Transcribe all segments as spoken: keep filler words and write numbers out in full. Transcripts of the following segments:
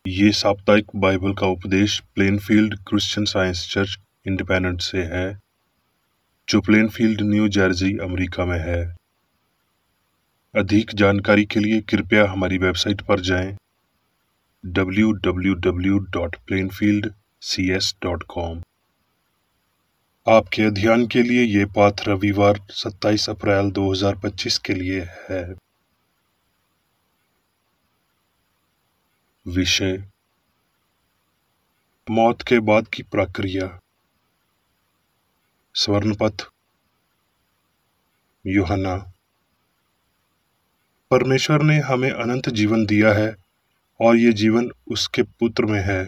ये साप्ताहिक बाइबल का उपदेश Plainfield Christian Science church independent से है, जो प्लेनफील्ड, न्यू जर्सी, अमेरिका में है। अधिक जानकारी के लिए कृपया हमारी वेबसाइट पर जाएं W W W dot Plainfield C S dot com. आपके अध्ययन के लिए ये पाठ रविवार सत्ताईस अप्रैल दो हज़ार पच्चीस के लिए है। विषय: मौत के बाद की प्रक्रिया। स्वर्णपथ। यूहन्ना। परमेश्वर ने हमें अनंत जीवन दिया है और ये जीवन उसके पुत्र में है।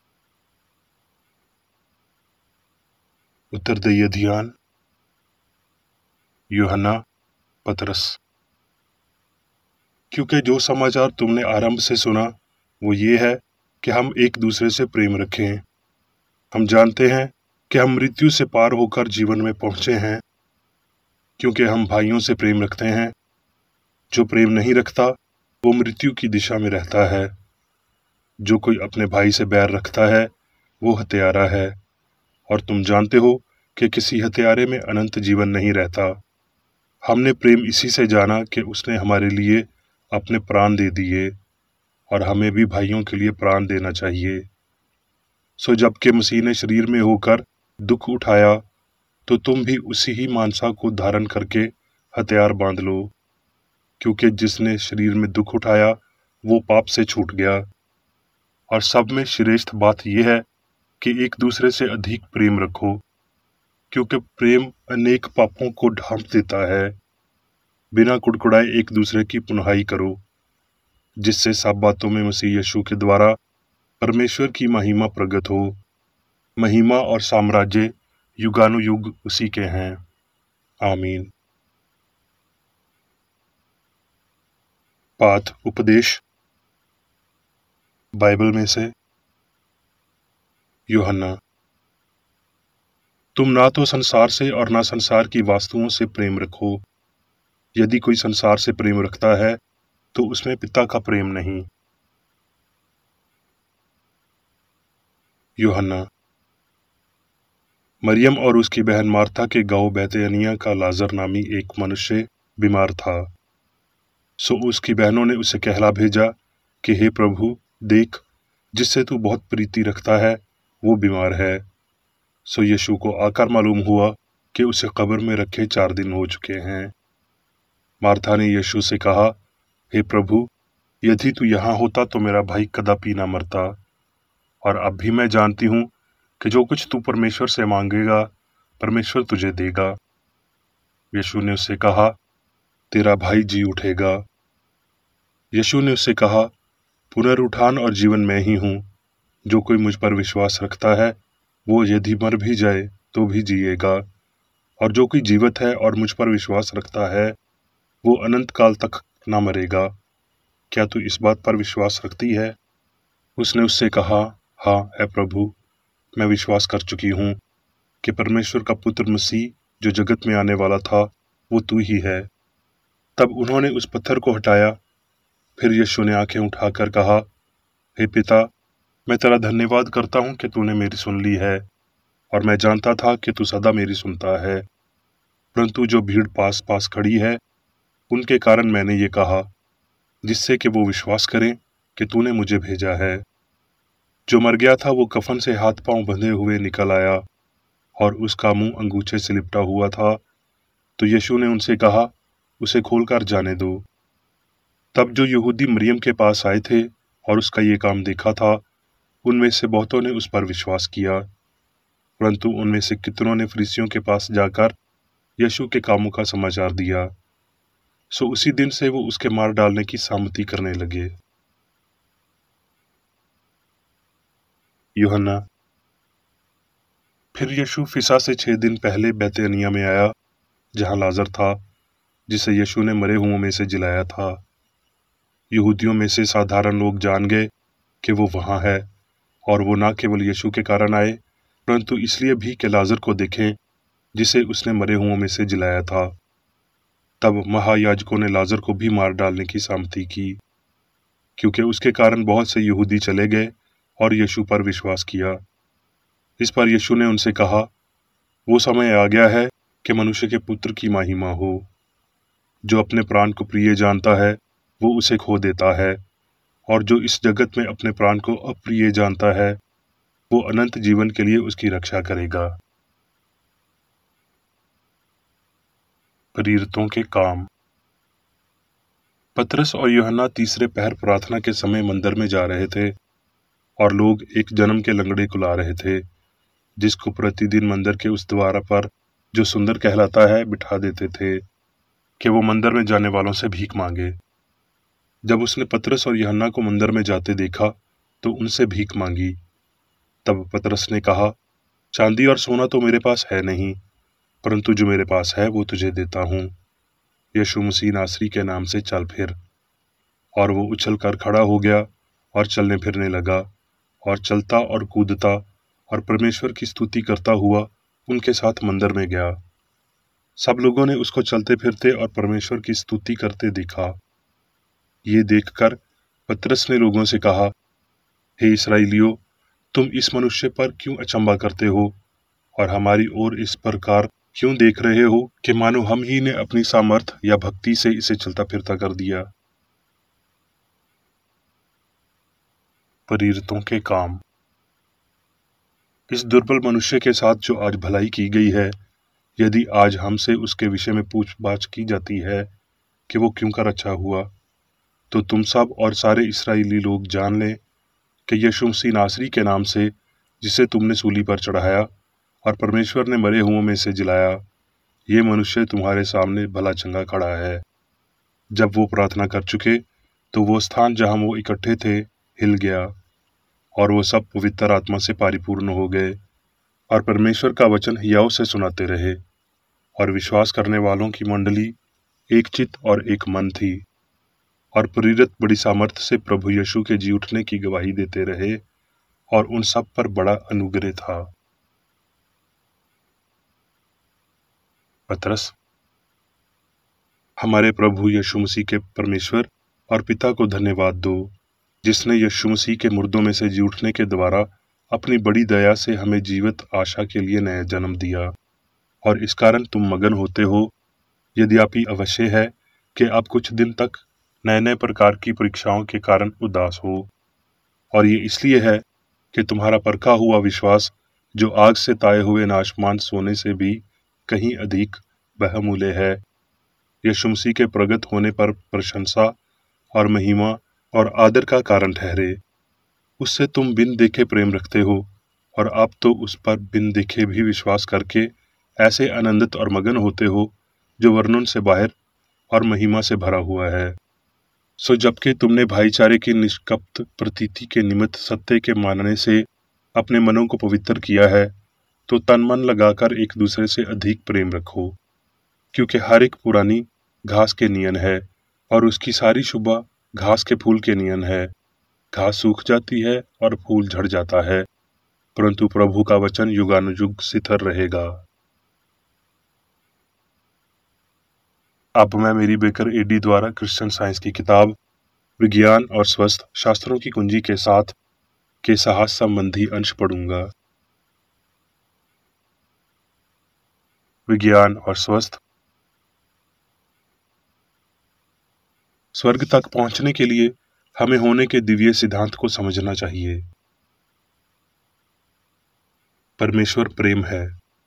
उत्तरदायी ध्यान। यूहन्ना, पतरस। क्योंकि जो समाचार तुमने आरंभ से सुना वो ये है कि हम एक दूसरे से प्रेम रखें। हम जानते हैं कि हम मृत्यु से पार होकर जीवन में पहुंचे हैं, क्योंकि हम भाइयों से प्रेम रखते हैं। जो प्रेम नहीं रखता वो मृत्यु की दिशा में रहता है। जो कोई अपने भाई से बैर रखता है वो हत्यारा है, और तुम जानते हो कि किसी हत्यारे में अनंत जीवन नहीं रहता। हमने प्रेम इसी से जाना कि उसने हमारे लिए अपने प्राण दे दिए, और हमें भी भाइयों के लिए प्राण देना चाहिए। सो जबकि मसीह ने शरीर में होकर दुख उठाया, तो तुम भी उसी ही मानसा को धारण करके हथियार बांध लो, क्योंकि जिसने शरीर में दुख उठाया वो पाप से छूट गया। और सब में श्रेष्ठ बात यह है कि एक दूसरे से अधिक प्रेम रखो, क्योंकि प्रेम अनेक पापों को ढांप देता है। बिना कुड़कुड़ाए एक दूसरे की पुनहाई करो, जिससे सब बातों में मसीह यीशु के द्वारा परमेश्वर की महिमा प्रकट हो। महिमा और साम्राज्य युगानुयुग उसी के हैं। आमीन। पाठ उपदेश बाइबल में से। यूहन्ना। तुम ना तो संसार से और ना संसार की वस्तुओं से प्रेम रखो। यदि कोई संसार से प्रेम रखता है तो उसमें पिता का प्रेम नहीं। यूहन्ना। मरियम और उसकी बहन मार्था के गांव बैतनिय्याह का लाजर नामी एक मनुष्य बीमार था। सो उसकी बहनों ने उसे कहला भेजा कि हे प्रभु, देख, जिससे तू बहुत प्रीति रखता है वो बीमार है। सो यीशु को आकर मालूम हुआ कि उसे कब्र में रखे चार दिन हो चुके हैं। मार्था ने यीशु से कहा, हे प्रभु, यदि तू यहाँ होता तो मेरा भाई कदापि ना मरता। और अब भी मैं जानती हूँ कि जो कुछ तू परमेश्वर से मांगेगा परमेश्वर तुझे देगा। यीशु ने उससे कहा, तेरा भाई जी उठेगा। यीशु ने उससे कहा, पुनरुत्थान और जीवन मैं ही हूँ। जो कोई मुझ पर विश्वास रखता है वो यदि मर भी जाए तो भी जिएगा, और जो कोई जीवित है और मुझ पर विश्वास रखता है वो अनंत काल तक ना मरेगा। क्या तू इस बात पर विश्वास रखती है? उसने उससे कहा, हाँ है प्रभु, मैं विश्वास कर चुकी हूँ कि परमेश्वर का पुत्र मसीह जो जगत में आने वाला था वो तू ही है। तब उन्होंने उस पत्थर को हटाया। फिर यीशु ने आंखें उठाकर कहा, हे पिता, मैं तेरा धन्यवाद करता हूँ कि तूने मेरी सुन ली है, और मैं जानता था कि तू सदा मेरी सुनता है। परंतु जो भीड़ पास पास खड़ी है उनके कारण मैंने ये कहा, जिससे कि वो विश्वास करें कि तूने मुझे भेजा है। जो मर गया था वो कफन से हाथ पांव बंधे हुए निकल आया, और उसका मुंह अंगूछे से लिपटा हुआ था। तो यीशु ने उनसे कहा, उसे खोलकर जाने दो। तब जो यहूदी मरियम के पास आए थे और उसका ये काम देखा था, उनमें से बहुतों ने उस पर विश्वास किया, परंतु उनमें से कितनों ने फरीसियों के पास जाकर यीशु के कामों का समाचार दिया। सो उसी दिन से वो उसके मार डालने की सहमति करने लगे। यूहन्ना। फिर यीशु फिसा से छह दिन पहले बैतनिय्याह में आया, जहां लाजर था, जिसे यीशु ने मरे हुओं में से जिलाया था। यहूदियों में से साधारण लोग जान गए कि वो वहां है, और वो न केवल यीशु के कारण आए, परंतु इसलिए भी कि लाजर को देखें जिसे उसने मरे हुओं में से जिलाया था। तब महायाजकों ने लाजर को भी मार डालने की सहमति की। क्योंकि उसके कारण बहुत से यहूदी चले गए और यीशु पर विश्वास किया। इस पर यीशु ने उनसे कहा, वो समय आ गया है कि मनुष्य के पुत्र की महिमा हो। जो अपने प्राण को प्रिय जानता है वो उसे खो देता है, और जो इस जगत में अपने प्राण को अप्रिय जानता है वो अनंत जीवन के लिए उसकी रक्षा करेगा। प्रेरितों के काम। पतरस और यूहन्ना तीसरे पहर प्रार्थना के समय मंदिर में जा रहे थे, और लोग एक जन्म के लंगड़े को ला रहे थे, जिसको प्रतिदिन मंदिर के उस द्वार पर, जो सुंदर कहलाता है, बिठा देते थे कि वो मंदिर में जाने वालों से भीख मांगे। जब उसने पतरस और यूहन्ना को मंदिर में जाते देखा तो उनसे भीख मांगी। तब पतरस ने कहा, चांदी और सोना तो मेरे पास है नहीं, परंतु जो मेरे पास है वो तुझे देता हूँ। यीशु मसीह नासरी के नाम से चल फिर। और वो उछल कर खड़ा हो गया और चलने फिरने लगा, और चलता और कूदता और परमेश्वर की स्तुति करता हुआ उनके साथ मंदिर में गया। सब लोगों ने उसको चलते फिरते और परमेश्वर की स्तुति करते देखा। ये देखकर पतरस ने लोगों से कहा, हे इस्राएलियों, तुम इस मनुष्य पर क्यों अचंभा करते हो और हमारी ओर इस प्रकार क्यों देख रहे हो कि मानो हम ही ने अपनी सामर्थ या भक्ति से इसे चलता फिरता कर दिया। प्रेरितों के काम। इस दुर्बल मनुष्य के साथ जो आज भलाई की गई है, यदि आज हमसे उसके विषय में पूछताछ की जाती है कि वो क्यों कर अच्छा हुआ, तो तुम सब और सारे इस्राएली लोग जान लें कि यीशु मसीह नासरी के नाम से, जिसे तुमने सूली पर चढ़ाया और परमेश्वर ने मरे हुओं में से जिलाया, ये मनुष्य तुम्हारे सामने भला चंगा खड़ा है। जब वो प्रार्थना कर चुके तो वो स्थान जहां वो इकट्ठे थे हिल गया, और वो सब पवित्र आत्मा से परिपूर्ण हो गए और परमेश्वर का वचन हियाव से सुनाते रहे। और विश्वास करने वालों की मंडली एक चित्त और एक मन थी, और प्रेरित बड़ी सामर्थ्य से प्रभु यीशु के जी उठने की गवाही देते रहे, और उन सब पर बड़ा अनुग्रह था। पतरस। हमारे प्रभु यीशु मसीह के परमेश्वर और पिता को धन्यवाद दो, जिसने यीशु मसीह के मुर्दों में से जी उठने के द्वारा अपनी बड़ी दया से हमें जीवित आशा के लिए नया जन्म दिया। और इस कारण तुम मगन होते हो, यदि आप ही अवश्य है कि आप कुछ दिन तक नए नए प्रकार की परीक्षाओं के कारण उदास हो। और ये इसलिए है कि तुम्हारा परखा हुआ विश्वास, जो आग से ताए हुए नाशमान सोने से भी कहीं अधिक बहुमूल्य है, यीशु मसीह के प्रगट होने पर प्रशंसा और महिमा और आदर का कारण ठहरे। उससे तुम बिन देखे प्रेम रखते हो, और आप तो उस पर बिन देखे भी विश्वास करके ऐसे आनंदित और मगन होते हो, जो वर्णन से बाहर और महिमा से भरा हुआ है। सो जबकि तुमने भाईचारे की निष्कपट प्रतीति के निमित्त सत्य के मानने से अपने मनों को पवित्र किया है, तो तन मन लगाकर एक दूसरे से अधिक प्रेम रखो, क्योंकि हर एक पुरानी घास के नियन है, और उसकी सारी शुभा घास के फूल के नियन है। घास सूख जाती है और फूल झड़ जाता है, परंतु प्रभु का वचन युगानुयुग स्थिर रहेगा। अब मैं मेरी बेकर एडी द्वारा क्रिश्चियन साइंस की किताब विज्ञान और स्वस्थ शास्त्रों की कुंजी के साथ के साहस संबंधी अंश पढ़ूंगा। विज्ञान और स्वस्थ। स्वर्ग तक पहुंचने के लिए हमें होने के दिव्य सिद्धांत को समझना चाहिए। परमेश्वर प्रेम है।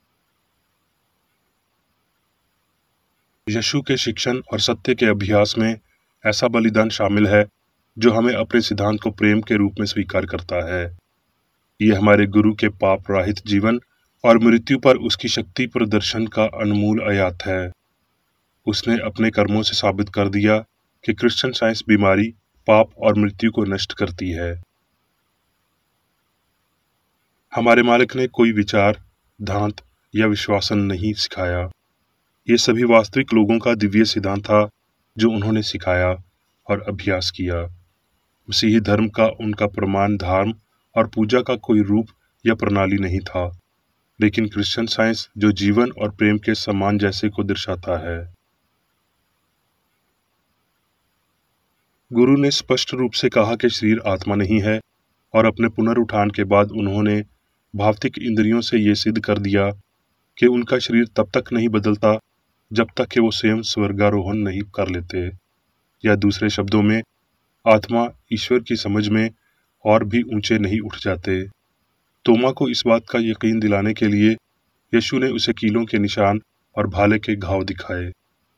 यीशु के शिक्षण और सत्य के अभ्यास में ऐसा बलिदान शामिल है जो हमें अपने सिद्धांत को प्रेम के रूप में स्वीकार करता है। ये हमारे गुरु के पाप रहित जीवन और मृत्यु पर उसकी शक्ति प्रदर्शन का अनमोल आयात है। उसने अपने कर्मों से साबित कर दिया कि क्रिश्चियन साइंस बीमारी, पाप और मृत्यु को नष्ट करती है। हमारे मालिक ने कोई विचार, धांत या विश्वासन नहीं सिखाया। ये सभी वास्तविक लोगों का दिव्य सिद्धांत था जो उन्होंने सिखाया और अभ्यास किया। मसीही धर्म का उनका प्रमाण धर्म और पूजा का कोई रूप या प्रणाली नहीं था, लेकिन क्रिश्चियन साइंस जो जीवन और प्रेम के सम्मान जैसे को दर्शाता है। गुरु ने स्पष्ट रूप से कहा कि शरीर आत्मा नहीं है, और अपने पुनरुत्थान के बाद उन्होंने भौतिक इंद्रियों से ये सिद्ध कर दिया कि उनका शरीर तब तक नहीं बदलता जब तक कि वो स्वयं स्वर्गारोहण नहीं कर लेते, या दूसरे शब्दों में आत्मा ईश्वर की समझ में और भी ऊंचे नहीं उठ जाते। तोमा को इस बात का यकीन दिलाने के लिए यीशु ने उसे कीलों के निशान और भाले के घाव दिखाए।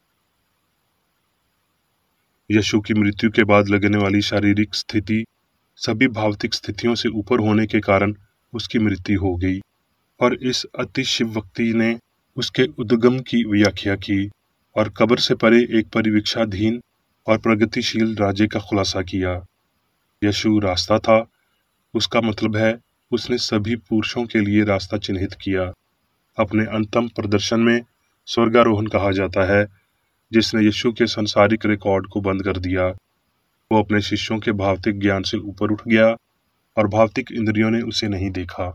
यीशु की मृत्यु के बाद लगने वाली शारीरिक स्थिति सभी भौतिक स्थितियों से ऊपर होने के कारण उसकी मृत्यु हो गई, और इस अतिशिवक्ति ने उसके उद्गम की व्याख्या की और कब्र से परे एक परिवीक्षाधीन और प्रगतिशील राज्य का खुलासा किया। यीशु रास्ता था, उसका मतलब है उसने सभी पुरुषों के लिए रास्ता चिन्हित किया। अपने अंतिम प्रदर्शन में स्वर्गारोहण कहा जाता है, जिसने यीशु के सांसारिक रिकॉर्ड को बंद कर दिया। वो अपने शिष्यों के भौतिक ज्ञान से ऊपर उठ गया और भौतिक इंद्रियों ने उसे नहीं देखा।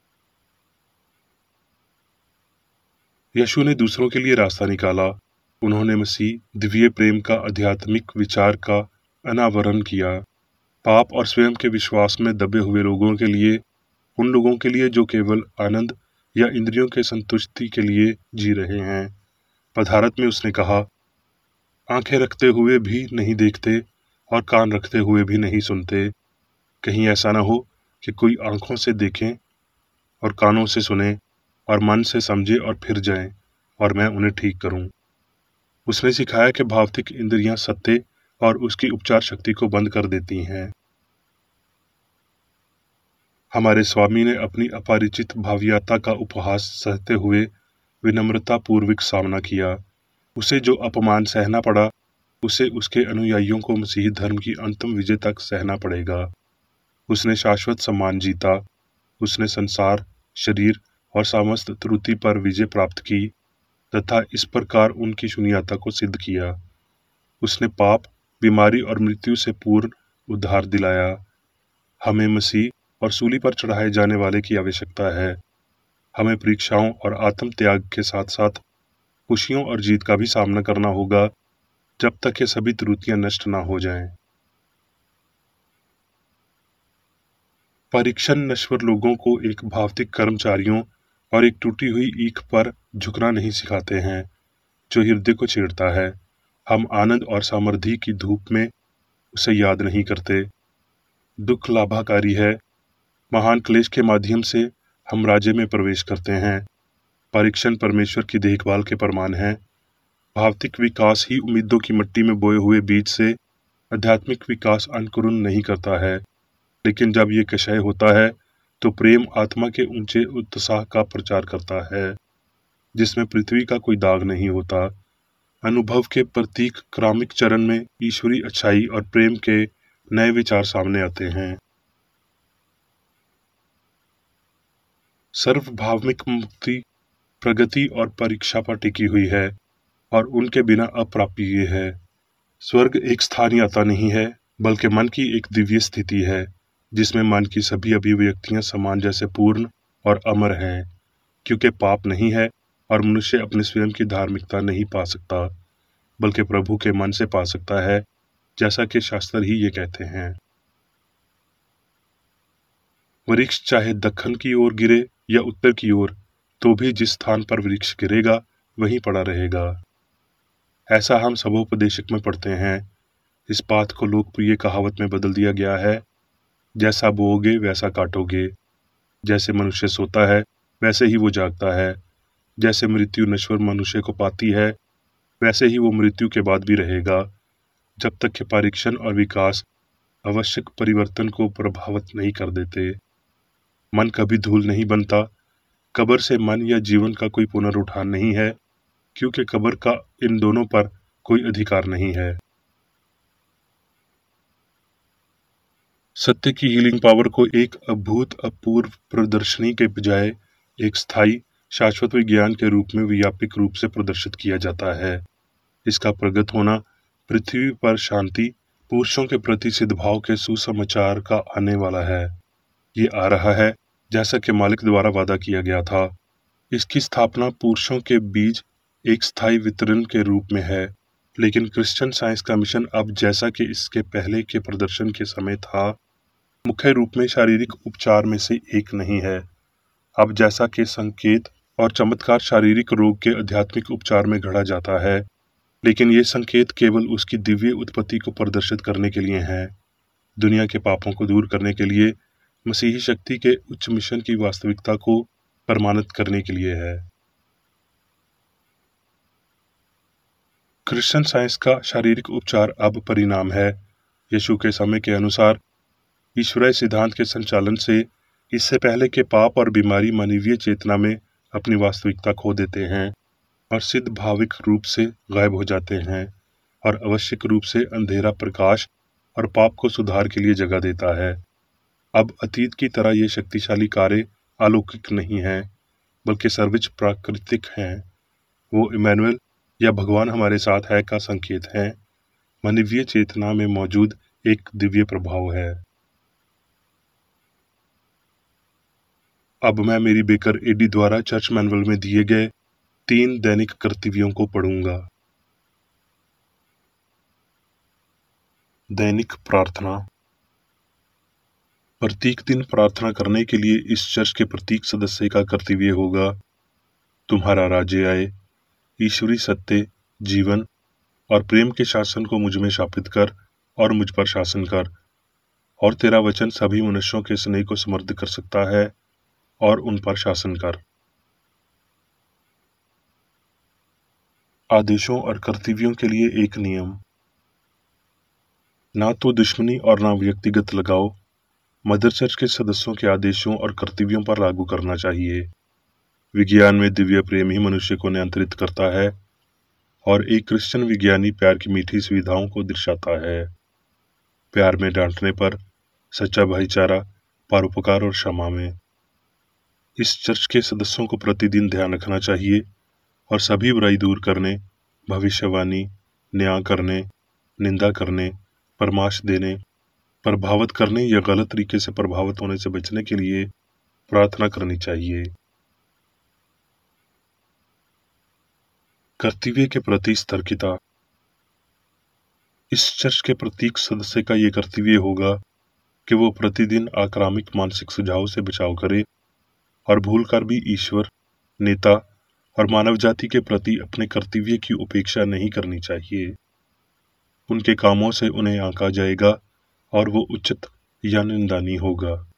यीशु ने दूसरों के लिए रास्ता निकाला। उन्होंने मसीह दिव्य प्रेम का आध्यात्मिक विचार का अनावरण किया। पाप और स्वयं के विश्वास में दबे हुए लोगों के लिए, उन लोगों के लिए जो केवल आनंद या इंद्रियों के संतुष्टि के लिए जी रहे हैं। पदार्थ में उसने कहा, आंखें रखते हुए भी नहीं देखते और कान रखते हुए भी नहीं सुनते। कहीं ऐसा ना हो कि कोई आंखों से देखें और कानों से सुने और मन से समझे और फिर जाएं और मैं उन्हें ठीक करूं। उसने सिखाया कि भौतिक इंद्रियां सत्य और उसकी उपचार शक्ति को बंद कर देती हैं। हमारे स्वामी ने अपनी अपरिचित भाव्यता का उपहास सहते हुए विनम्रता पूर्वक सामना किया। उसे जो अपमान सहना पड़ा, उसे उसके अनुयायियों को मसीही धर्म की अंतिम विजय तक सहना पड़ेगा। उसने शाश्वत सम्मान जीता। उसने संसार, शरीर और समस्त त्रुटि पर विजय प्राप्त की तथा इस प्रकार उनकी शून्यता को सिद्ध किया। उसने पाप, बीमारी और मृत्यु से पूर्ण उद्धार दिलाया। हमें मसीह और सूली पर चढ़ाए जाने वाले की आवश्यकता है। हमें परीक्षाओं और आत्म त्याग के साथ साथ खुशियों और जीत का भी सामना करना होगा, जब तक ये सभी त्रुटियां नष्ट ना हो जाएं। परीक्षण नश्वर लोगों को एक भौतिक कर्मचारियों और एक टूटी हुई ईख पर झुकना नहीं सिखाते हैं, जो हृदय को छेड़ता है। हम आनंद और समृद्धि की धूप में उसे याद नहीं करते। दुख लाभकारी है। महान क्लेश के माध्यम से हम राज्य में प्रवेश करते हैं। परीक्षण परमेश्वर की देखभाल के प्रमाण है। भौतिक विकास ही उम्मीदों की मिट्टी में बोए हुए बीज से आध्यात्मिक विकास अंकुरण नहीं करता है, लेकिन जब ये क्षय होता है तो प्रेम आत्मा के ऊंचे उत्साह का प्रचार करता है, जिसमें पृथ्वी का कोई दाग नहीं होता। अनुभव के प्रतीक क्रमिक चरण में ईश्वरी अच्छाई और प्रेम के नए विचार सामने आते हैं। सर्वभावनिक मुक्ति प्रगति और परीक्षा पर टिकी हुई है और उनके बिना अप्राप्य है। स्वर्ग एक स्थानीय यात्रा नहीं है, बल्कि मन की एक दिव्य स्थिति है, जिसमें मन की सभी अभिव्यक्तियां समान जैसे पूर्ण और अमर हैं, क्योंकि पाप नहीं है और मनुष्य अपने स्वयं की धार्मिकता नहीं पा सकता, बल्कि प्रभु के मन से पा सकता है, जैसा कि शास्त्र ही ये कहते हैं। वृक्ष चाहे दक्षिण की ओर गिरे या उत्तर की ओर, तो भी जिस स्थान पर वृक्ष गिरेगा वहीं पड़ा रहेगा। ऐसा हम सबोपदेशक में पढ़ते हैं। इस बात को लोकप्रिय कहावत में बदल दिया गया है, जैसा बोओगे वैसा काटोगे। जैसे मनुष्य सोता है वैसे ही वो जागता है। जैसे मृत्यु नश्वर मनुष्य को पाती है, वैसे ही वो मृत्यु के बाद भी रहेगा, जब तक कि परीक्षण और विकास आवश्यक परिवर्तन को प्रभावित नहीं कर देते। मन कभी धूल नहीं बनता। कब्र से मन या जीवन का कोई पुनरुत्थान नहीं है, क्योंकि कब्र का इन दोनों पर कोई अधिकार नहीं है। सत्य की हीलिंग पावर को एक अद्भुत अपूर्व प्रदर्शनी के बजाय एक स्थायी शाश्वत विज्ञान के रूप में व्यापक रूप से प्रदर्शित किया जाता है। इसका प्रगट होना पृथ्वी पर शांति, पुरुषों के प्रति सद्भाव के सुसमाचार का आने वाला है। ये आ रहा है जैसा कि मालिक द्वारा वादा किया गया था। इसकी स्थापना पुरुषों के बीच एक स्थायी वितरण के रूप में है, लेकिन क्रिश्चियन साइंस का मिशन अब, जैसा कि इसके पहले के प्रदर्शन के समय था, मुख्य रूप में शारीरिक उपचार में से एक नहीं है। अब जैसा कि संकेत और चमत्कार शारीरिक रोग के आध्यात्मिक उपचार में गढ़ा जाता है, लेकिन ये संकेत केवल उसकी दिव्य उत्पत्ति को प्रदर्शित करने के लिए हैं। दुनिया के पापों को दूर करने के लिए, मसीही शक्ति के उच्च मिशन की वास्तविकता को प्रमाणित करने के लिए है। क्रिश्चियन साइंस का शारीरिक उपचार अब परिणाम है। यीशु के समय के अनुसार ईश्वरीय सिद्धांत के संचालन से इससे पहले के पाप और बीमारी मानवीय चेतना में अपनी वास्तविकता खो देते हैं और सिद्ध भाविक रूप से गायब हो जाते हैं, और आवश्यक रूप से अंधेरा प्रकाश और पाप को सुधार के लिए जगह देता है। अब अतीत की तरह ये शक्तिशाली कार्य अलौकिक नहीं हैं, बल्कि सर्वोच्च प्राकृतिक हैं। वो इमैनुअल या भगवान हमारे साथ है का संकेत है, मानवीय चेतना में मौजूद एक दिव्य प्रभाव है। अब मैं मेरी बेकर एडी द्वारा चर्च मैनुअल में दिए गए तीन दैनिक कर्तव्यों को पढ़ूंगा। दैनिक प्रार्थना। प्रत्येक दिन प्रार्थना करने के लिए इस चर्च के प्रत्येक सदस्य का कर्तव्य होगा, तुम्हारा राज्य आए, ईश्वरी सत्य, जीवन और प्रेम के शासन को मुझ में स्थापित कर और मुझ पर शासन कर, और तेरा वचन सभी मनुष्यों के स्नेह को समृद्ध कर सकता है और उन पर शासन कर। आदेशों और कर्तव्यों के लिए एक नियम। ना तो दुश्मनी और ना व्यक्तिगत लगाओ। मदर चर्च के सदस्यों के आदेशों और कर्तव्यों पर लागू करना चाहिए। विज्ञान में दिव्य प्रेम ही मनुष्य को नियंत्रित करता है, और एक क्रिश्चियन विज्ञानी प्यार की मीठी सुविधाओं को दर्शाता है। प्यार में डांटने पर, सच्चा भाईचारा, परोपकार और क्षमा में। इस चर्च के सदस्यों को प्रतिदिन ध्यान रखना चाहिए और सभी बुराई दूर करने, भविष्यवाणी, न्याय करने, निंदा करने, परामर्श देने, प्रभावित करने या गलत तरीके से प्रभावित होने से बचने के लिए प्रार्थना करनी चाहिए। कर्तव्य के प्रति सतर्कता। इस चर्च के प्रत्येक सदस्य का ये कर्तव्य होगा कि वो प्रतिदिन आक्रामक मानसिक सुझाव से बचाव करे और भूलकर भी ईश्वर, नेता और मानव जाति के प्रति अपने कर्तव्य की उपेक्षा नहीं करनी चाहिए। उनके कामों से उन्हें आंका जाएगा और वो उचित या निंदनीय होगा।